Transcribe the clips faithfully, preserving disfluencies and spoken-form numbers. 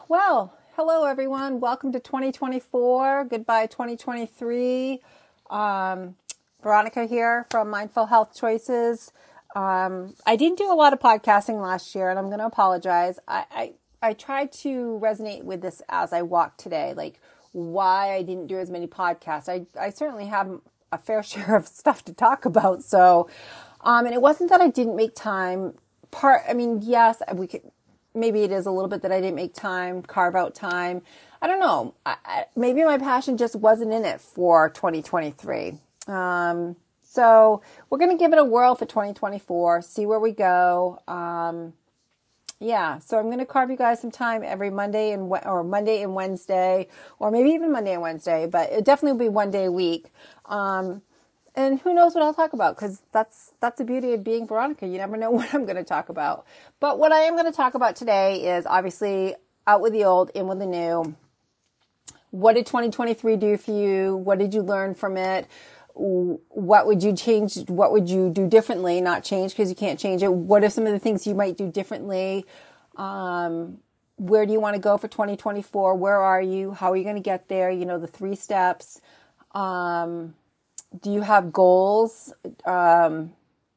Well, hello everyone. Welcome to twenty twenty-four. Goodbye twenty twenty-three. Um, Veronica here from Mindful Health Choices. Um, I didn't do a lot of podcasting last year, and I'm going to apologize. I, I I tried to resonate with this as I walked today, like why I didn't do as many podcasts. I I certainly have a fair share of stuff to talk about. So, um, and it wasn't that I didn't make time. Part, I mean, yes, we could. Maybe it is a little bit that I didn't make time, carve out time. I don't know. I, I, maybe my passion just wasn't in it for twenty twenty-three. Um, so we're going to give it a whirl for twenty twenty-four, see where we go. Um, yeah, so I'm going to carve you guys some time every Monday and or Monday and Wednesday, or maybe even Monday and Wednesday, but it definitely will be one day a week. Um, And who knows what I'll talk about, because that's that's the beauty of being Veronica. You never know what I'm going to talk about. But what I am going to talk about today is obviously out with the old, in with the new. What did twenty twenty-three do for you? What did you learn from it? What would you change? What would you do differently? Not change because you can't change it. What are some of the things you might do differently? Um, where do you want to go for twenty twenty-four? Where are you? How are you going to get there? You know, the three steps. Um, Do you have goals? Um,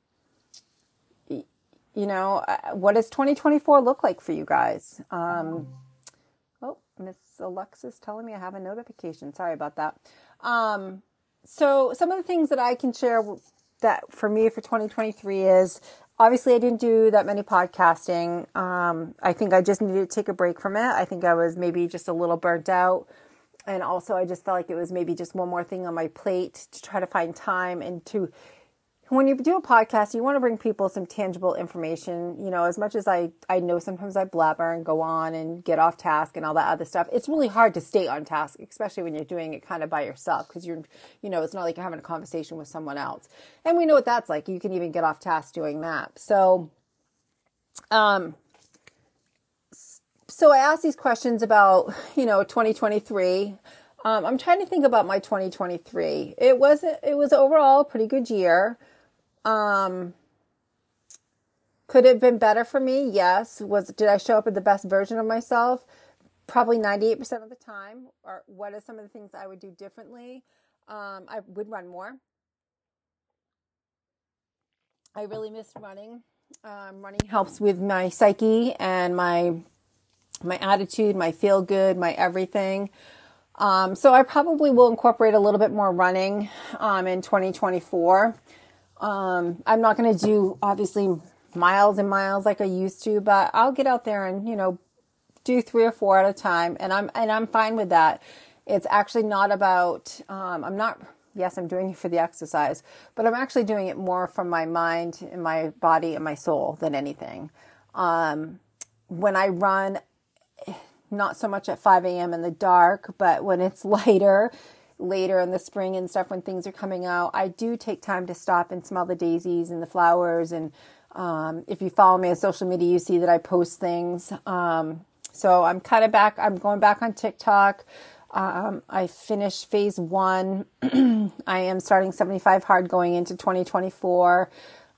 you know, what does twenty twenty-four look like for you guys? Um, oh, Miss Alexa's telling me I have a notification. Sorry about that. Um, so some of the things that I can share that for me for twenty twenty-three is, obviously I didn't do that many podcasting. Um, I think I just needed to take a break from it. I think I was maybe just a little burnt out. And also I just felt like it was maybe just one more thing on my plate to try to find time. And to, when you do a podcast, you want to bring people some tangible information. You know, as much as I, I know sometimes I blabber and go on and get off task and all that other stuff, it's really hard to stay on task, especially when you're doing it kind of by yourself, because you're, you know, it's not like you're having a conversation with someone else. And we know what that's like. You can even get off task doing that. So, um, So I asked these questions about, you know, twenty twenty-three. Um, I'm trying to think about my twenty twenty-three. It was, it was overall a pretty good year. Um, could it have been better for me? Yes. Was, did I show up at the best version of myself? Probably ninety-eight percent of the time. Or what are some of the things I would do differently? Um, I would run more. I really miss running. Um, running helps with my psyche and my my attitude, my feel good, my everything. Um, so I probably will incorporate a little bit more running, um, in twenty twenty-four. Um, I'm not going to do obviously miles and miles like I used to, but I'll get out there and, you know, do three or four at a time. And I'm, and I'm fine with that. It's actually not about, um, I'm not, yes, I'm doing it for the exercise, but I'm actually doing it more from my mind and my body and my soul than anything. Um, when I run, not so much at five a.m. in the dark, but when it's lighter, later in the spring and stuff, when things are coming out, I do take time to stop and smell the daisies and the flowers. And um, if you follow me on social media, you see that I post things. Um, so I'm kind of back. I'm going back on TikTok. Um, I finished phase one. I am starting seventy-five hard going into twenty twenty-four.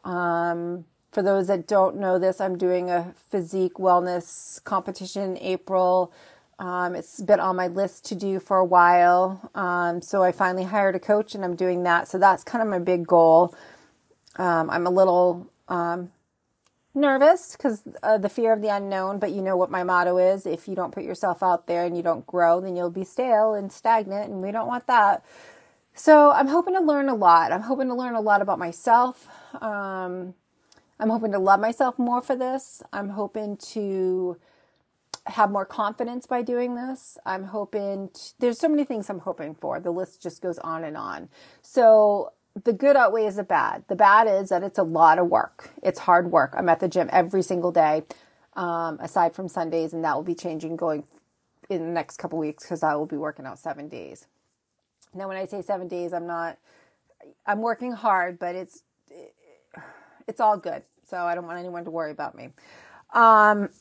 Um, For those that don't know this, I'm doing a physique wellness competition in April. Um, it's been on my list to do for a while. Um, so I finally hired a coach and I'm doing that. So that's kind of my big goal. Um, I'm a little um, nervous because uh, the fear of the unknown, but you know what my motto is. If you don't put yourself out there and you don't grow, then you'll be stale and stagnant, and we don't want that. So I'm hoping to learn a lot. I'm hoping to learn a lot about myself. Um, I'm hoping to love myself more for this. I'm hoping to have more confidence by doing this. I'm hoping to, there's so many things I'm hoping for. The list just goes on and on. So the good outweighs the bad. The bad is that it's a lot of work. It's hard work. I'm at the gym every single day, um, aside from Sundays, and that will be changing going in the next couple weeks because I will be working out seven days. Now, when I say seven days, I'm not, I'm working hard, but it's, it's all good. So I don't want anyone to worry about me. Um,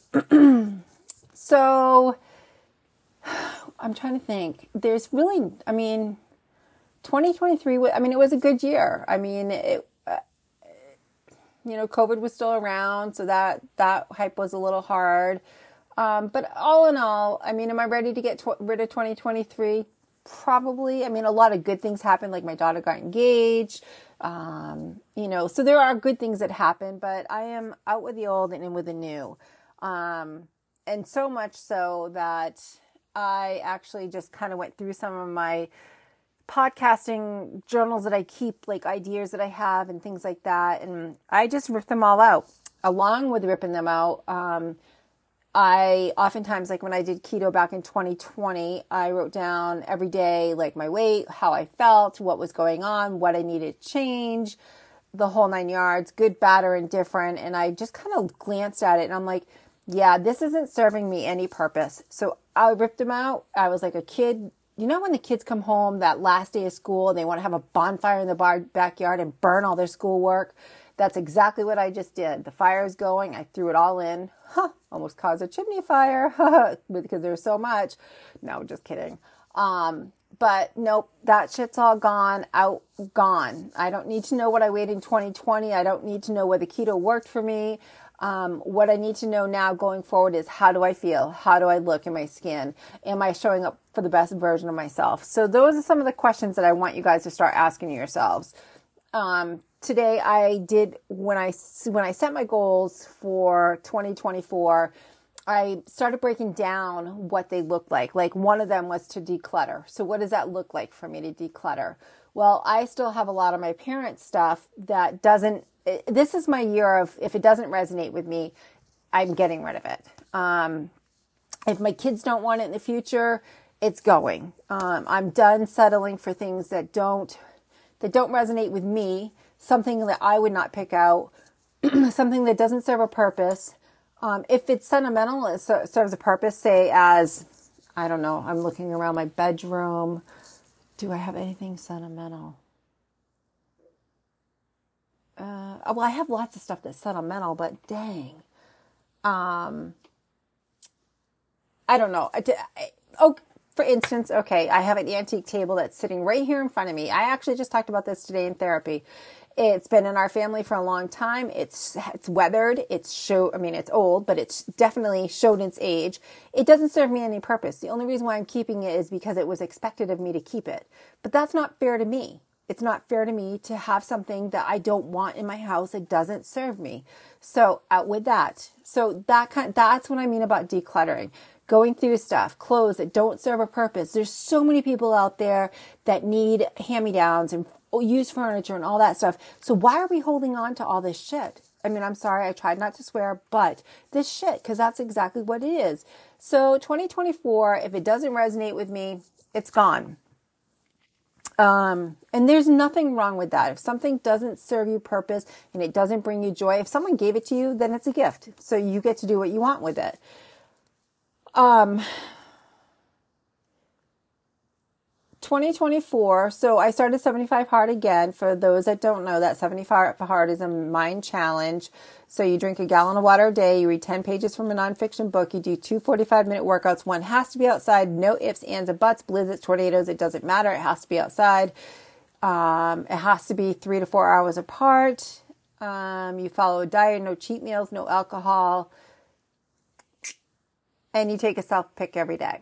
so I'm trying to think. There's really, I mean, twenty twenty-three, I mean, it was a good year. I mean, it, uh, you know, COVID was still around. So that, that hype was a little hard. Um, but all in all, I mean, am I ready to get tw- rid of twenty twenty-three? Probably. I mean, a lot of good things happened, like my daughter got engaged, um, you know, so there are good things that happen, but I am out with the old and in with the new. Um, and so much so that I actually just kind of went through some of my podcasting journals that I keep, like ideas that I have and things like that. And I just ripped them all out. Along with ripping them out, um, I oftentimes, like when I did keto back in twenty twenty, I wrote down every day, like my weight, how I felt, what was going on, what I needed to change, the whole nine yards, good, bad, or indifferent. And I just kind of glanced at it and I'm like, yeah, this isn't serving me any purpose. So I ripped them out. I was like a kid. You know, when the kids come home that last day of school and they want to have a bonfire in the bar- backyard and burn all their schoolwork? That's exactly what I just did. The fire is going. I threw it all in. Huh, almost caused a chimney fire because there's so much. No, just kidding. Um, but nope, that shit's all gone, out, gone. I don't need to know what I weighed in twenty twenty. I don't need to know whether keto worked for me. Um, what I need to know now going forward is, how do I feel? How do I look in my skin? Am I showing up for the best version of myself? So those are some of the questions that I want you guys to start asking yourselves. Um, today I did, when I, when I set my goals for twenty twenty-four, I started breaking down what they looked like. Like one of them was to declutter. So what does that look like for me to declutter? Well, I still have a lot of my parents' stuff that doesn't, this is my year of, if it doesn't resonate with me, I'm getting rid of it. Um, if my kids don't want it in the future, it's going. Um, I'm done settling for things that don't, that don't resonate with me, something that I would not pick out, something that doesn't serve a purpose. Um, if it's sentimental, it serves a purpose, say as, I don't know, I'm looking around my bedroom. Do I have anything sentimental? Uh, well, I have lots of stuff that's sentimental, but dang. Um, I don't know. I, I, oh, for instance, okay, I have an antique table that's sitting right here in front of me. I actually just talked about this today in therapy. It's been in our family for a long time. It's it's weathered. It's show. I mean, it's old, but it's definitely showed its age. It doesn't serve me any purpose. The only reason why I'm keeping it is because it was expected of me to keep it. But that's not fair to me. It's not fair to me to have something that I don't want in my house. It doesn't serve me. So out with that. So that kind, that's what I mean about decluttering. Going through stuff, clothes that don't serve a purpose. There's so many people out there that need hand-me-downs and used furniture and all that stuff. So why are we holding on to all this shit? I mean, I'm sorry, I tried not to swear, but this shit, because that's exactly what it is. So twenty twenty-four, if it doesn't resonate with me, it's gone. Um, and there's nothing wrong with that. If something doesn't serve you purpose and it doesn't bring you joy, if someone gave it to you, then it's a gift. So you get to do what you want with it. Um, twenty twenty-four. So I started seventy-five hard again. For those that don't know, that seventy-five hard is a mind challenge. So you drink a gallon of water a day, you read ten pages from a nonfiction book, you do two forty-five minute workouts. One has to be outside, no ifs, ands, or buts, blizzards, tornadoes. It doesn't matter. It has to be outside. Um, it has to be three to four hours apart. Um, you follow a diet, no cheat meals, no alcohol. And you take a self pick every day.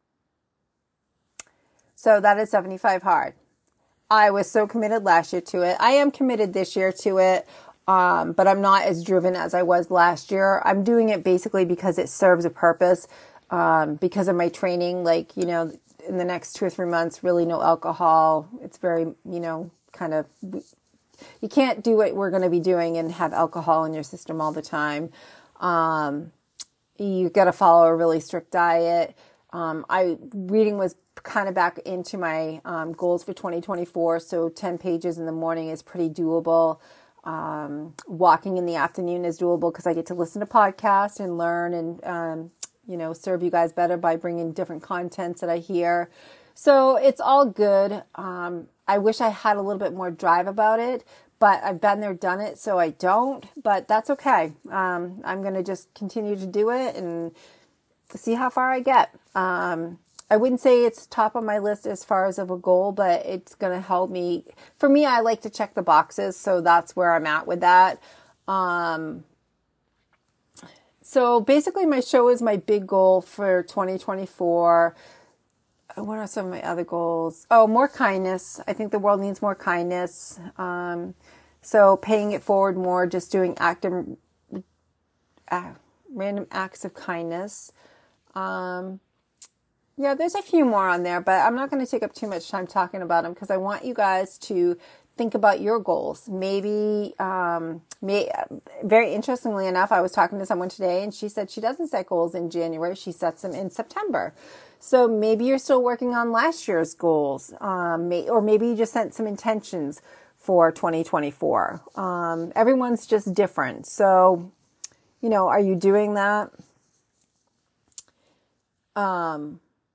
So that is seventy-five hard. I was so committed last year to it. I am committed this year to it. Um, but I'm not as driven as I was last year. I'm doing it basically because it serves a purpose. Um, because of my training, like, you know, in the next two or three months, really no alcohol. It's very, you know, kind of, you can't do what we're going to be doing and have alcohol in your system all the time. Um, you got to follow a really strict diet. Um, I reading was kind of back into my um, goals for twenty twenty-four. So ten pages in the morning is pretty doable. Um, walking in the afternoon is doable because I get to listen to podcasts and learn and, um, you know, serve you guys better by bringing different contents that I hear. So it's all good. Um, I wish I had a little bit more drive about it, but I've been there, done it, so I don't, but that's okay. Um, I'm going to just continue to do it and see how far I get. Um, I wouldn't say it's top of my list as far as of a goal, but it's going to help me. For me, I like to check the boxes, so that's where I'm at with that. Um, so basically my show is my big goal for twenty twenty-four. What are some of my other goals? Oh, more kindness. I think the world needs more kindness. Um, so paying it forward more, just doing active, uh, random acts of kindness. Um, yeah, there's a few more on there, but I'm not going to take up too much time talking about them because I want you guys to think about your goals. Maybe, um, may, very interestingly enough, I was talking to someone today and she said she doesn't set goals in January. She sets them in September. So maybe you're still working on last year's goals, um, may, or maybe you just set some intentions for twenty twenty-four. Um, everyone's just different. So, you know, are you doing that? Um,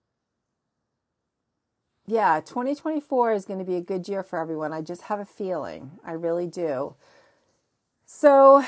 yeah, twenty twenty-four is going to be a good year for everyone. I just have a feeling. I really do. So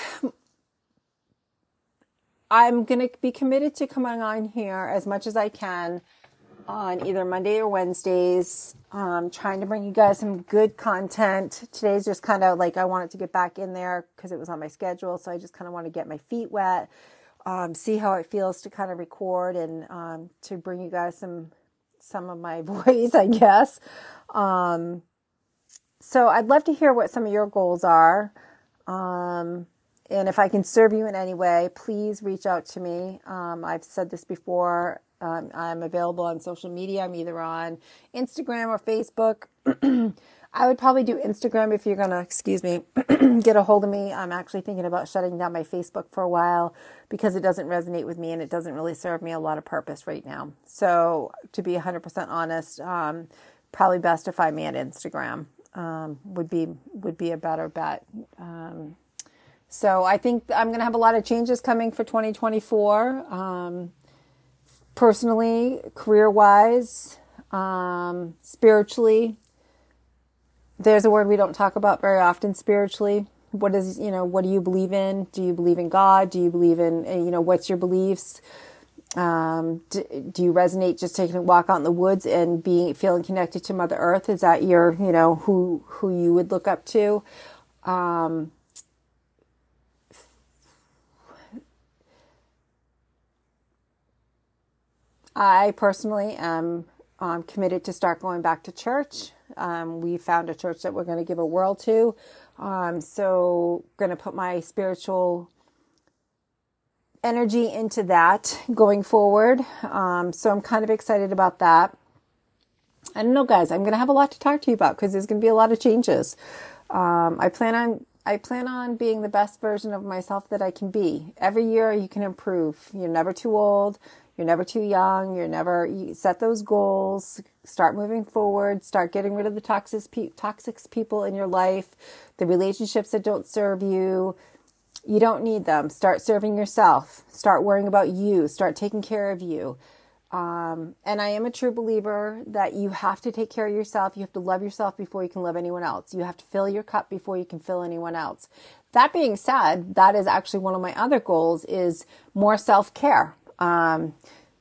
I'm going to be committed to coming on here as much as I can on either Monday or Wednesdays, um, trying to bring you guys some good content. Today's just kind of like I wanted to get back in there because it was on my schedule. So I just kind of want to get my feet wet, um, see how it feels to kind of record and um, to bring you guys some some of my voice, I guess. Um, so I'd love to hear what some of your goals are. Um, and if I can serve you in any way, please reach out to me. Um, I've said this before. Um, I'm available on social media. I'm either on Instagram or Facebook. I would probably do Instagram if you're going to, excuse me, get a hold of me. I'm actually thinking about shutting down my Facebook for a while because it doesn't resonate with me and it doesn't really serve me a lot of purpose right now. So to be one hundred percent honest, um, probably best if I'm on Instagram, um, would be, would be a better bet. Um, so I think I'm going to have a lot of changes coming for twenty twenty-four. Um, personally, career-wise, um, spiritually. There's a word we don't talk about very often, spiritually. What is, you know, what do you believe in? Do you believe in God? Do you believe in, you know, what's your beliefs? Um, do, do you resonate just taking a walk out in the woods and being, feeling connected to Mother Earth? Is that your, you know, who, who you would look up to? Um, I personally am um, committed to start going back to church. Um, we found a church that we're going to give a whirl to. Um, so going to put my spiritual energy into that going forward. Um, so I'm kind of excited about that. I don't know, guys, I'm going to have a lot to talk to you about because there's going to be a lot of changes. Um, I plan on, I plan on being the best version of myself that I can be. Every year you can improve. You're never too old. You're never too young. You're never, you set those goals, start moving forward, start getting rid of the toxic, pe- toxic people in your life, the relationships that don't serve you. You don't need them. Start serving yourself. Start worrying about you. Start taking care of you. Um, and I am a true believer that you have to take care of yourself. You have to love yourself before you can love anyone else. You have to fill your cup before you can fill anyone else. That being said, that is actually one of my other goals is more self-care. Um,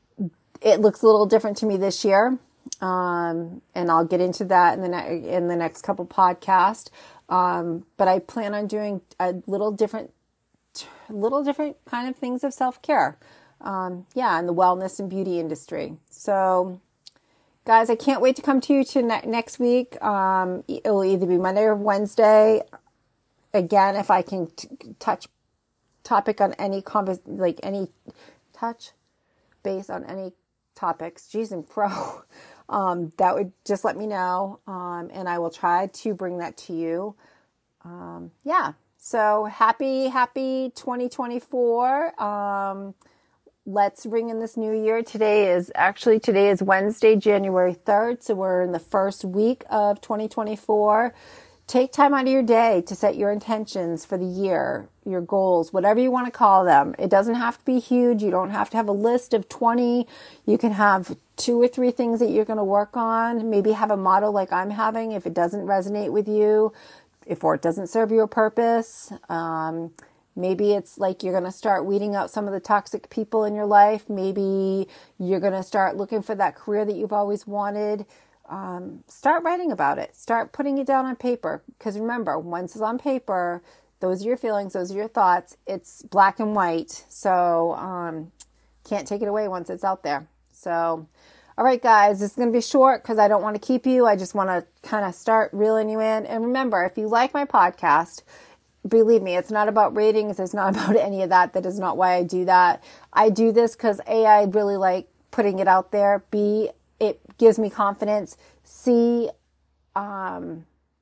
it looks a little different to me this year. Um, and I'll get into that in the, ne- in the next couple podcasts. Um, but I plan on doing a little different, little different kind of things of self-care. Um, yeah, in the wellness and beauty industry. So guys, I can't wait to come to you to ne- next week. Um, it will either be Monday or Wednesday. Again, if I can t- touch topic on any convers, like any touch base on any topics, geez and pro, um, that would just let me know. Um, and I will try to bring that to you. Um, yeah. So happy, happy twenty twenty-four. Um, let's ring in this new year. Today is actually, today is Wednesday, January third. So we're in the first week of twenty twenty-four. Take time out of your day to set your intentions for the year, your goals, whatever you want to call them. It doesn't have to be huge. You don't have to have a list of twenty. You can have two or three things that you're going to work on. Maybe have a motto like I'm having if it doesn't resonate with you, if or it doesn't serve your purpose. Um, maybe it's like you're going to start weeding out some of the toxic people in your life. Maybe you're going to start looking for that career that you've always wanted. Um, start writing about it. Start putting it down on paper. Because remember, once it's on paper, Those are your feelings. Those are your thoughts. It's black and white. So, um, can't take it away once it's out there. So, all right, guys, this is going to be short because I don't want to keep you. I just want to kind of start reeling you in. And remember, if you like my podcast, believe me, it's not about ratings. It's not about any of that. That is not why I do that. I do this because A, I really like putting it out there. B, it gives me confidence. C, um,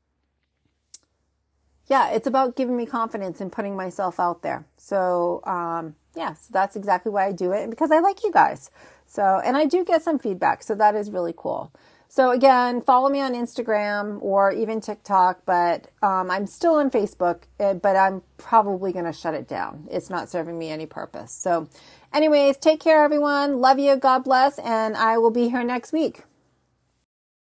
yeah, it's about giving me confidence and putting myself out there. So, um, yeah, so that's exactly why I do it, and because I like you guys. So, and I do get some feedback, so that is really cool. So again, follow me on Instagram or even TikTok, but um, I'm still on Facebook, but I'm probably going to shut it down. It's not serving me any purpose. So anyways, take care, everyone. Love you. God bless. And I will be here next week.